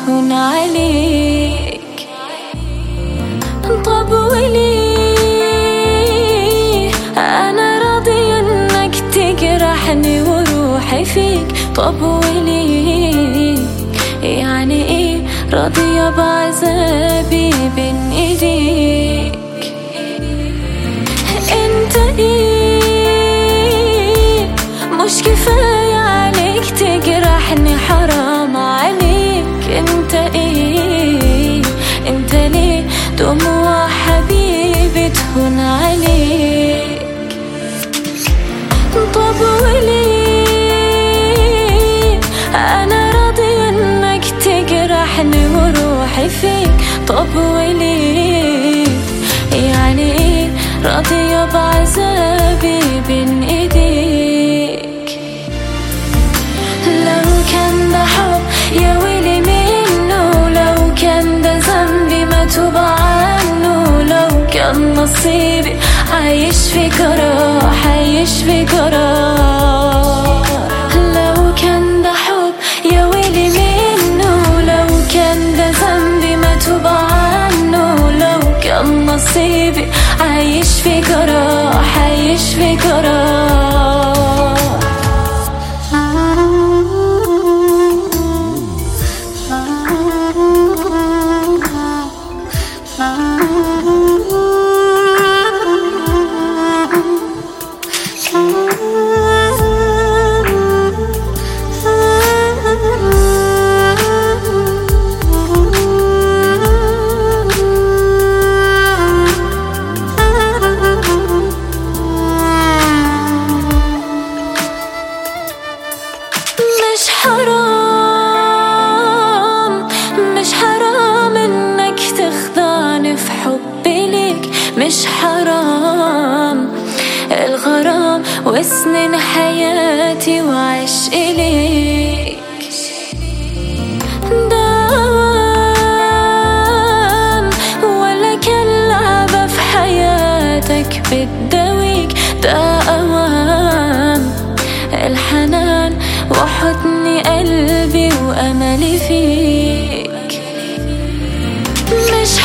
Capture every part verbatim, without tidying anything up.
بتهون عليك. طب وليه أنا راضية إنك تجرحني وروحي فيك؟ طب وليه يعني إيه راضية بعذابي بين إيديك؟ انت ايه مش كفاية عليك تجرحني؟ حرام عليك. انت ايه انت ليه دموع حبيبي تهون عليك؟ طب وليه انا راضية انك تجرحني وروحي فيك؟ طب وليه يعني ايه راضية بعذابي بين ايديك؟ لو كان ده حب يا ويلي منه، لو كان ده ذنبي ما توب عنه، لو كان نصيبي عايش في جراح عايش في جراح. لو كان ده حب يا ويلي منه، لو كان ده ذنبي ما توب عنه، لو كان نصيبي عايش في جراح عايش في جراح. مش حرام مش حرام انك تخدعني في حبي ليك، مش حرام الغرام وسنين حياتي وعشقي ليك. دام ولا كان لعبة في حياتك بتداويك، ده أوام الحنان وحضن قلبي وأملي فيك. مش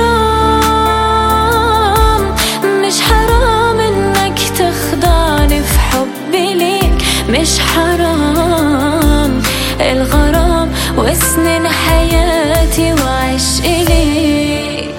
حرام مش حرام إنك تخدعني في حبي ليك، مش حرام الغرام وسنين حياتي وعشقي ليك.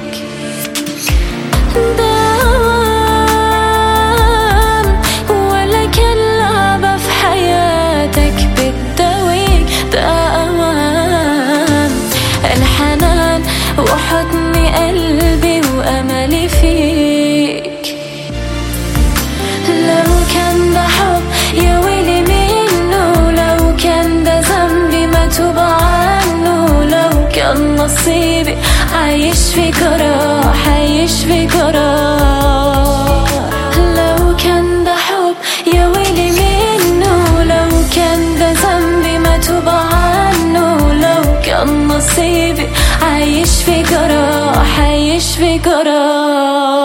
دوام ولا كان لعبة في حياتك بتداويك، ده أوام الحنان وحضن قلبي وأملي فيك. لو كان ده حب يا ويلي منه، لو كان ده ذنبي ما توب عنه، لو كان نصيبي عايش في جراح عايش في جراح. لو كان ده حب يا ويلي منه، لو كان ده ذنبي ما توب عنه، لو كان نصيبي عايش في جراح عايش في جراح.